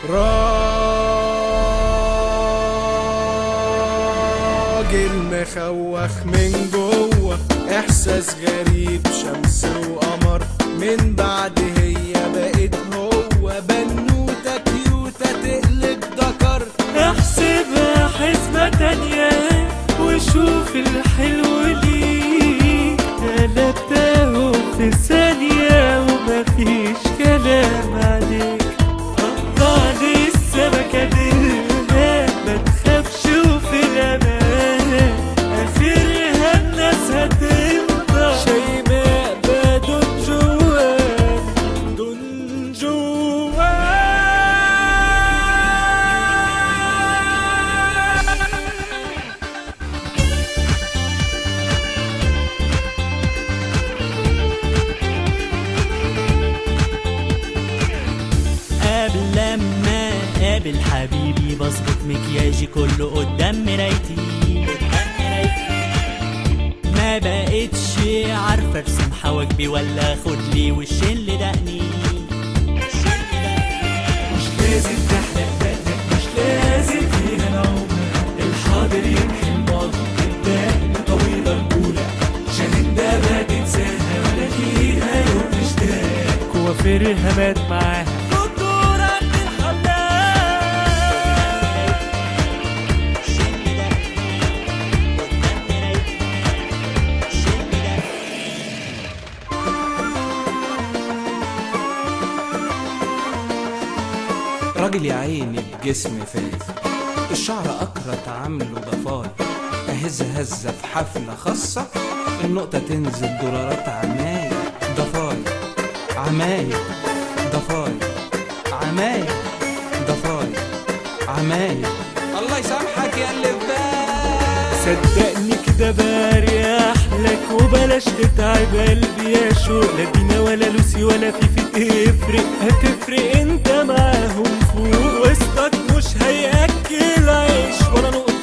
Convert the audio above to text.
راجل مخوخ من جوه، احساس غريب، شمس وقمر من بعد هي بقت هو، بنوتة كيوتة تقلب ذكر. احسبها حسبة تانية وشوف الحلو ليك، قلبته في ثانية ومفيش كلام عليك. قطع لي السمكة ديلها ما تخافش وفي الأمان، آخرها الناس هترضى. شيماء بدون جوان دون جوان. قبل لما قابل حبيبي بظبط مكياجي كله قدام مرايتي، ما بقتش عارفه ارسم حواجبي ولا اخد لي وشين لدقني. مش لازم تحلق دقنك، مش لازم فيها نوم، الحاضر يمحي الماضي، الدقن طويله الاولى عشان ده ما تنساها ولا فيها يوم اشتاق. كوافيرها مات معاها راجل يا عيني بجسم فاز، الشعر أكرت عامله ضفاي، أهز هزة في حفلة خاصة، النقطة تنزل دولارات عماية. ضفاي عماية، ضفاي عماية، ضفاي عماية. الله يسامحك يا اللي في بالك، صدقني كده بريح لك وبلاش تتعب قلبي يا شوق. لا دينا ولا لوسي ولا فيفي تفرق، هتفرق انت معاهم فوق، وسطك مش هياكل عيش ولا نقطة